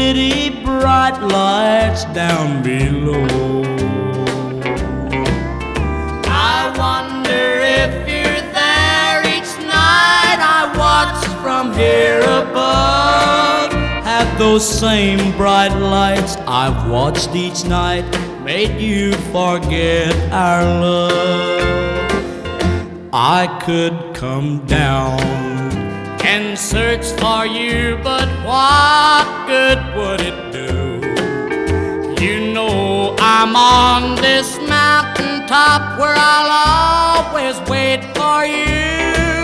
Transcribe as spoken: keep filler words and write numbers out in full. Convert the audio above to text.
pretty bright lights down below. I wonder if you're there each night. I watch from here above. Have those same bright lights I've watched each night made you forget our love? I could come down and search for you, but what good would it do? You know I'm on this mountain top where I'll always wait